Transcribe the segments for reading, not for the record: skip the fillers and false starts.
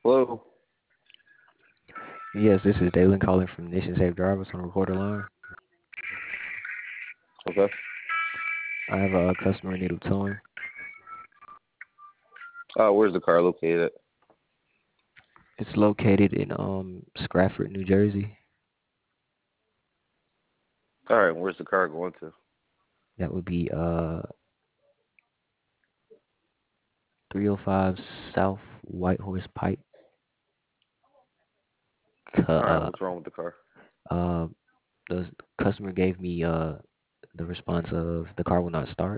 Hello. Yes, this is Dalen calling from Nation Safe Drivers on the recorder line. Okay. I have a customer in need of towing. Where's the car located? It's located in Scrafford, New Jersey. All right. Where's the car going to? That would be 305 South White Horse Pike. All right. Uh, What's wrong with the car? uh, the customer gave me the response of the car will not start.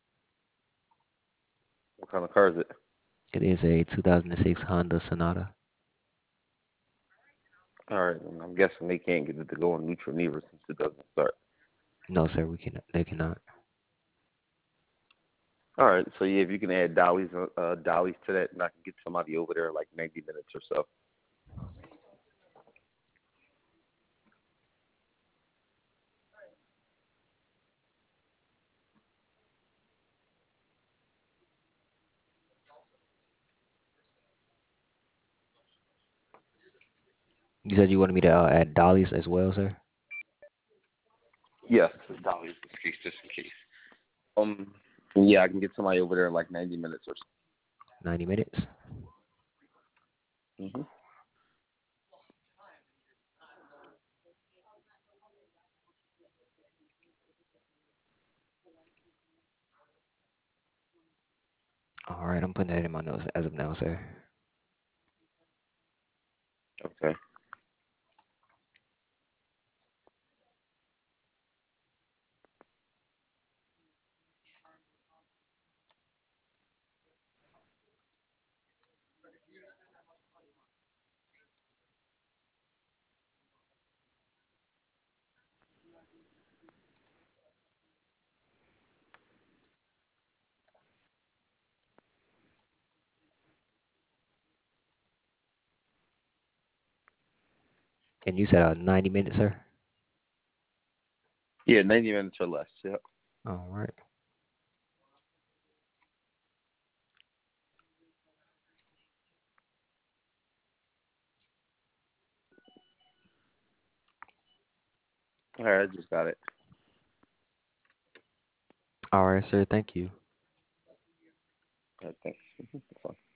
What kind of car is it? It is a 2006 Honda Sonata. All right. And I'm guessing they can't get it to go in neutral neither since it doesn't start. No, sir, we cannot. They cannot. All right. So yeah, if you can add dollies to that, and I can get somebody over there in like 90 minutes or so. You said you wanted me to add dollies as well, sir. Yes, dollies just in case. Um. Yeah, I can get somebody over there in like 90 minutes or 90 minutes. so. Hmm. All right, I'm putting that in my notes as of now, sir. Okay. And you said 90 minutes, sir. Yeah, 90 minutes or less. Yep. All right. All right. I just got it. All right, sir. Thank you. All right, thanks.